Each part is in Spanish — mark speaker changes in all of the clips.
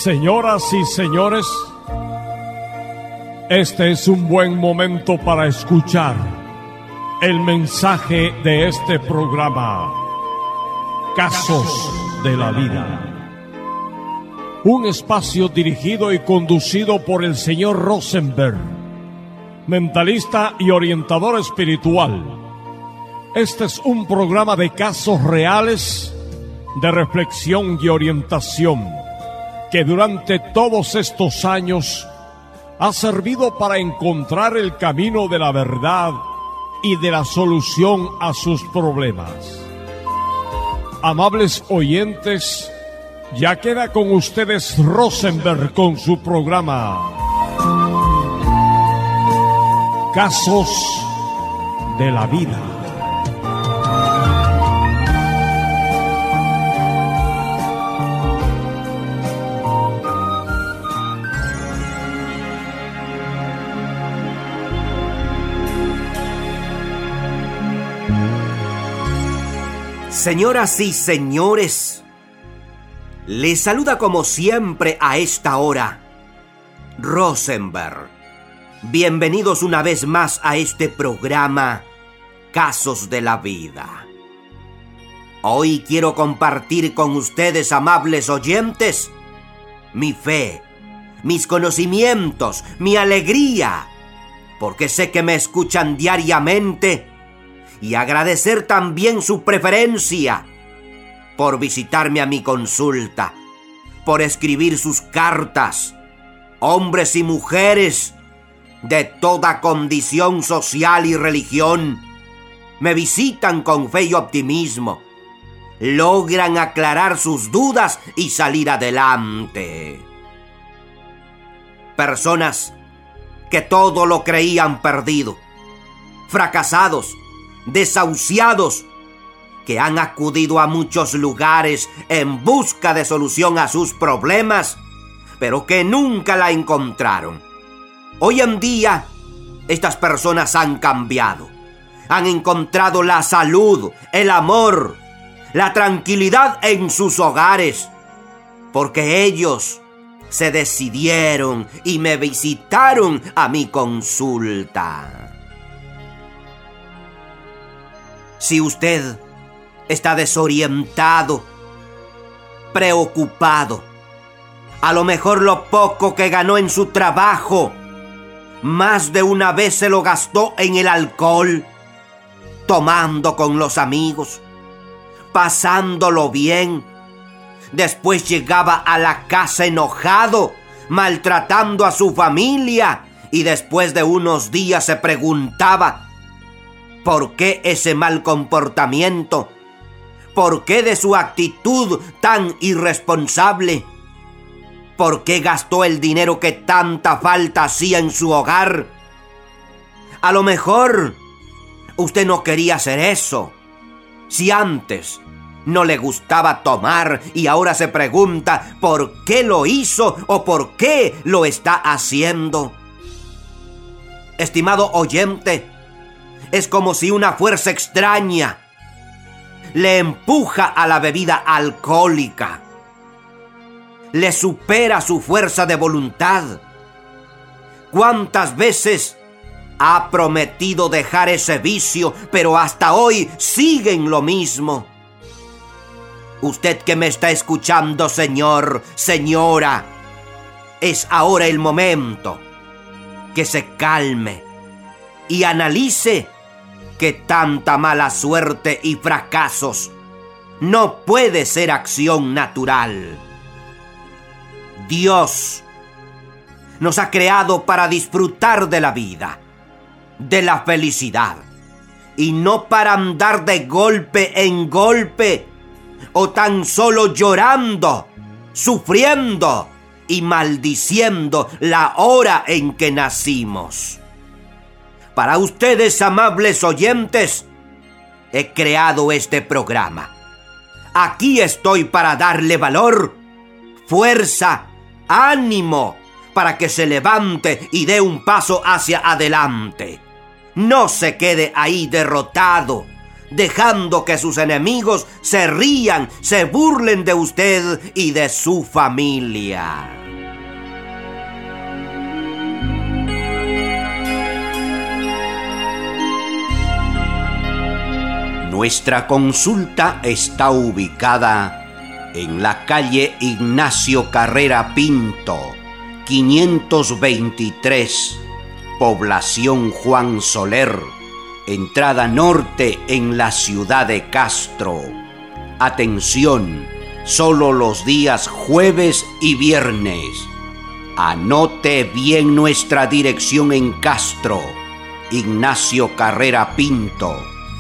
Speaker 1: Señoras y señores, este es un buen momento para escuchar el mensaje de este programa, Casos de la Vida. Un espacio dirigido y conducido por el señor Rosenberg, mentalista y orientador espiritual. Este es un programa de casos reales, de reflexión y orientación, que durante todos estos años ha servido para encontrar el camino de la verdad y de la solución a sus problemas. Amables oyentes, ya queda con ustedes Rosenberg con su programa Casos de la Vida.
Speaker 2: Señoras y señores, les saluda como siempre a esta hora Rosenberg. Bienvenidos una vez más a este programa Casos de la Vida. Hoy quiero compartir con ustedes, amables oyentes, mi fe, mis conocimientos, mi alegría, porque sé que me escuchan diariamente, y agradecer también su preferencia por visitarme a mi consulta, por escribir sus cartas. Hombres y mujeres de toda condición social y religión me visitan con fe y optimismo, logran aclarar sus dudas y salir adelante. Personas que todo lo creían perdido, fracasados, desahuciados, que han acudido a muchos lugares en busca de solución a sus problemas, pero que nunca la encontraron. Hoy en día, estas personas han cambiado, han encontrado la salud, el amor, la tranquilidad en sus hogares, porque ellos se decidieron y me visitaron a mi consulta. Si usted está desorientado, preocupado, a lo mejor lo poco que ganó en su trabajo, más de una vez se lo gastó en el alcohol, tomando con los amigos, pasándolo bien. Después llegaba a la casa enojado, maltratando a su familia, y después de unos días se preguntaba: ¿por qué ese mal comportamiento? ¿Por qué de su actitud tan irresponsable? ¿Por qué gastó el dinero que tanta falta hacía en su hogar? A lo mejor usted no quería hacer eso. Si antes no le gustaba tomar y ahora se pregunta por qué lo hizo o por qué lo está haciendo. Estimado oyente, es como si una fuerza extraña le empuja a la bebida alcohólica, le supera su fuerza de voluntad. ¿Cuántas veces ha prometido dejar ese vicio, pero hasta hoy sigue en lo mismo? Usted que me está escuchando, señor, señora, es ahora el momento que se calme y analice que tanta mala suerte y fracasos no puede ser acción natural. Dios nos ha creado para disfrutar de la vida, de la felicidad, y no para andar de golpe en golpe, o tan solo llorando, sufriendo y maldiciendo la hora en que nacimos. Para ustedes, amables oyentes, he creado este programa. Aquí estoy para darle valor, fuerza, ánimo, para que se levante y dé un paso hacia adelante. No se quede ahí derrotado, dejando que sus enemigos se rían, se burlen de usted y de su familia. Nuestra consulta está ubicada en la calle Ignacio Carrera Pinto, 523, población Juan Soler, entrada norte en la ciudad de Castro. Atención, solo los días jueves y viernes. Anote bien nuestra dirección en Castro. Ignacio Carrera Pinto,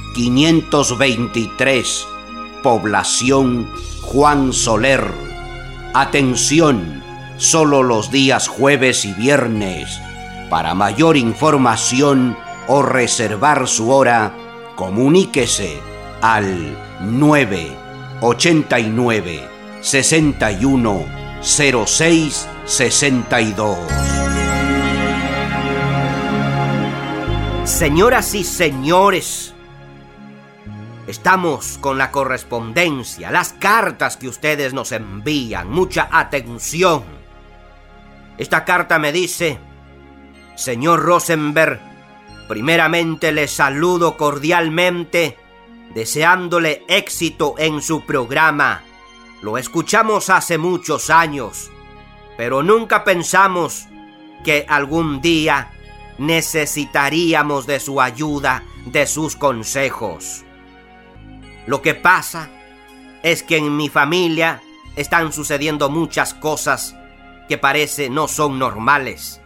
Speaker 2: 523, población Juan Soler. Atención, solo los días jueves y viernes. Para mayor información o reservar su hora, comuníquese al 989 61 06 62.
Speaker 3: Señoras y señores, estamos con la correspondencia, las cartas que ustedes nos envían. Mucha atención. Esta carta me dice: señor Rosenberg, primeramente le saludo cordialmente, deseándole éxito en su programa. Lo escuchamos hace muchos años, pero nunca pensamos que algún día necesitaríamos de su ayuda, de sus consejos. Lo que pasa es que en mi familia están sucediendo muchas cosas que parece no son normales.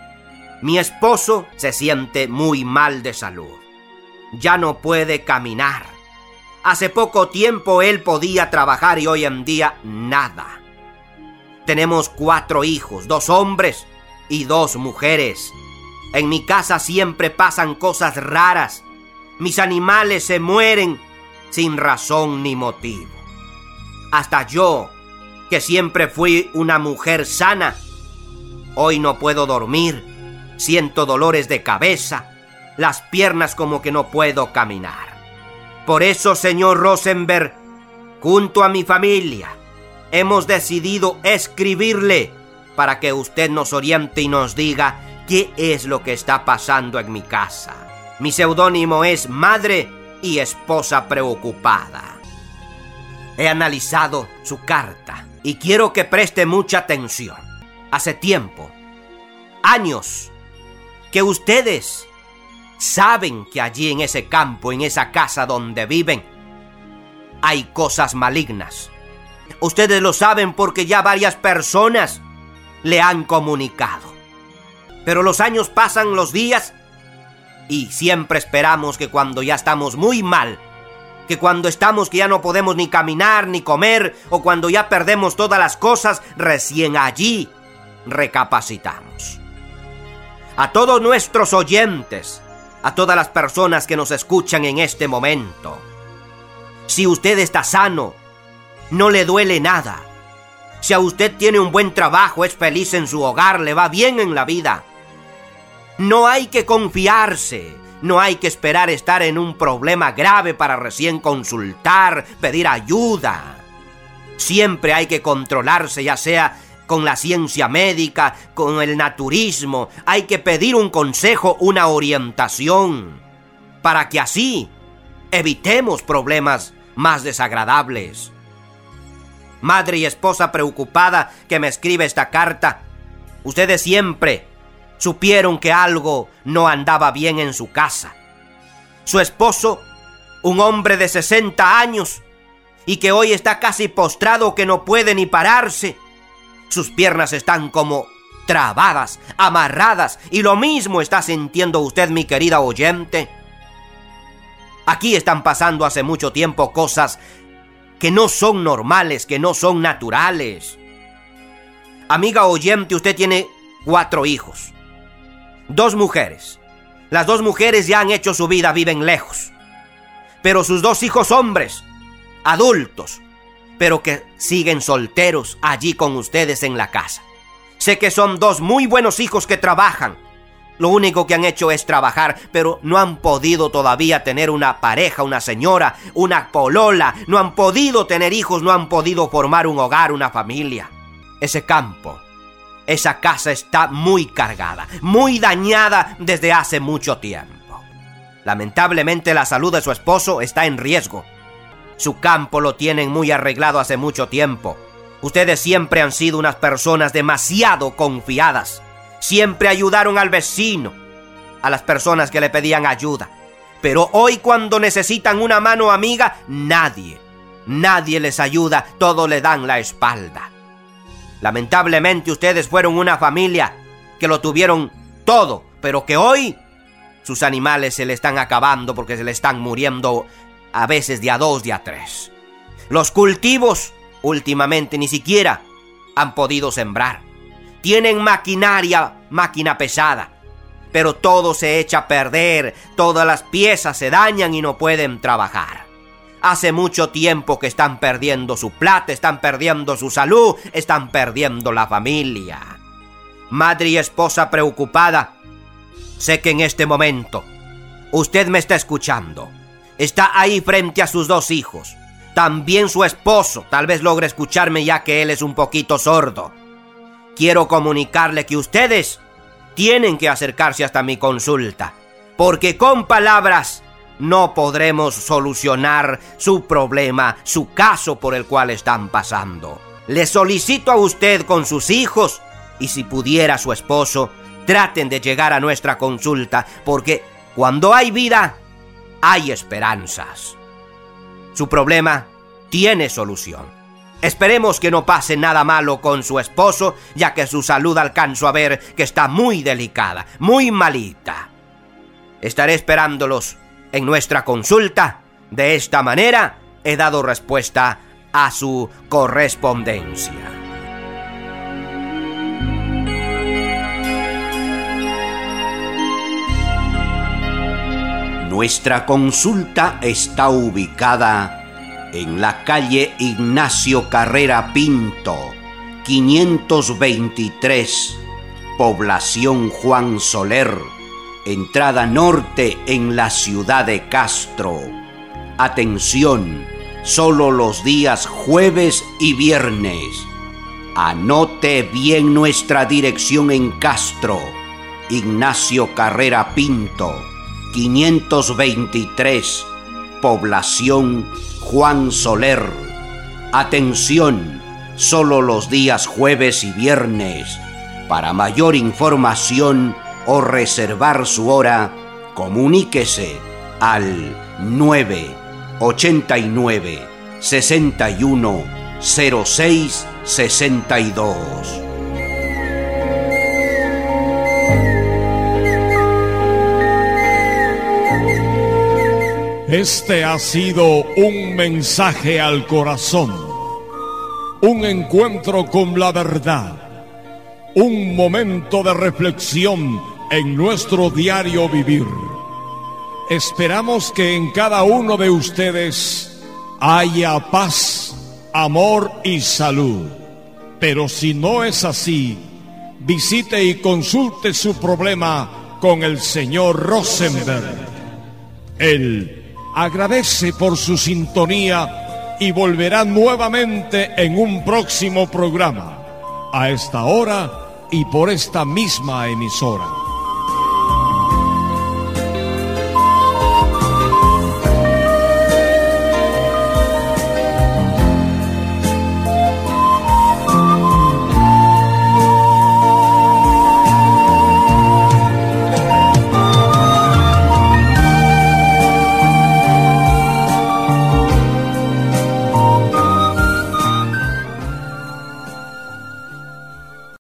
Speaker 3: Mi esposo se siente muy mal de salud. Ya no puede caminar. Hace poco tiempo él podía trabajar y hoy en día nada. Tenemos 4 hijos, 2 hombres y 2 mujeres. En mi casa siempre pasan cosas raras. Mis animales se mueren sin razón ni motivo. Hasta yo, que siempre fui una mujer sana, hoy no puedo dormir, siento dolores de cabeza, las piernas como que no puedo caminar. Por eso, señor Rosenberg, junto a mi familia, hemos decidido escribirle para que usted nos oriente y nos diga qué es lo que está pasando en mi casa. Mi seudónimo es Madre y Esposa Preocupada. He analizado su carta y quiero que preste mucha atención. Hace tiempo, años, que ustedes saben que allí en ese campo, en esa casa donde viven, hay cosas malignas. Ustedes lo saben porque ya varias personas le han comunicado. Pero los años pasan, los días, y siempre esperamos que cuando ya estamos muy mal, que cuando estamos que ya no podemos ni caminar ni comer, o cuando ya perdemos todas las cosas, recién allí recapacitamos. A todos nuestros oyentes, a todas las personas que nos escuchan en este momento, si usted está sano, no le duele nada. Si a usted tiene un buen trabajo, es feliz en su hogar, le va bien en la vida, no hay que confiarse, no hay que esperar estar en un problema grave para recién consultar, pedir ayuda. Siempre hay que controlarse, ya sea con la ciencia médica, con el naturismo. Hay que pedir un consejo, una orientación, para que así evitemos problemas más desagradables. Madre y esposa preocupada que me escribe esta carta, ustedes siempre supieron que algo no andaba bien en su casa. Su esposo, un hombre de 60 años, y que hoy está casi postrado, que no puede ni pararse. Sus piernas están como trabadas, amarradas, y lo mismo está sintiendo usted, mi querida oyente. Aquí están pasando hace mucho tiempo cosas que no son normales, que no son naturales. Amiga oyente, usted tiene 4 hijos, 2 mujeres. Las 2 mujeres ya han hecho su vida, viven lejos. Pero sus 2 hijos hombres, adultos, pero que siguen solteros allí con ustedes en la casa. Sé que son 2 muy buenos hijos que trabajan. Lo único que han hecho es trabajar, pero no han podido todavía tener una pareja, una señora, una polola. No han podido tener hijos, no han podido formar un hogar, una familia. Ese campo, esa casa está muy cargada, muy dañada desde hace mucho tiempo. Lamentablemente la salud de su esposo está en riesgo. Su campo lo tienen muy arreglado hace mucho tiempo. Ustedes siempre han sido unas personas demasiado confiadas. Siempre ayudaron al vecino, a las personas que le pedían ayuda. Pero hoy, cuando necesitan una mano amiga, nadie les ayuda, todos le dan la espalda. Lamentablemente ustedes fueron una familia que lo tuvieron todo, pero que hoy sus animales se le están acabando porque se le están muriendo a veces de a 2, de a 3. Los cultivos últimamente ni siquiera han podido sembrar. Tienen máquina pesada, pero todo se echa a perder, todas las piezas se dañan y no pueden trabajar. Hace mucho tiempo que están perdiendo su plata, están perdiendo su salud, están perdiendo la familia. Madre y esposa preocupada, sé que en este momento usted me está escuchando. Está ahí frente a sus 2 hijos. También su esposo tal vez logre escucharme, ya que él es un poquito sordo. Quiero comunicarle que ustedes tienen que acercarse hasta mi consulta, porque con palabras no podremos solucionar su problema, su caso por el cual están pasando. Le solicito a usted con sus hijos, y si pudiera su esposo, traten de llegar a nuestra consulta, porque cuando hay vida, hay esperanzas. Su problema tiene solución. Esperemos que no pase nada malo con su esposo, ya que su salud alcanzo a ver que está muy delicada, muy malita. Estaré esperándolos en nuestra consulta. De esta manera he dado respuesta a su correspondencia.
Speaker 2: Nuestra consulta está ubicada en la calle Ignacio Carrera Pinto, 523, población Juan Soler, entrada norte en la ciudad de Castro. Atención, solo los días jueves y viernes. Anote bien nuestra dirección en Castro, Ignacio Carrera Pinto, 523, población Juan Soler. Atención, solo los días jueves y viernes. Para mayor información o reservar su hora, comuníquese al 989 61 06 62.
Speaker 1: Este ha sido un mensaje al corazón, un encuentro con la verdad, un momento de reflexión en nuestro diario vivir. Esperamos que en cada uno de ustedes haya paz, amor y salud. Pero si no es así, visite y consulte su problema con el señor Rosenberg. Él agradece por su sintonía y volverá nuevamente en un próximo programa, a esta hora y por esta misma emisora.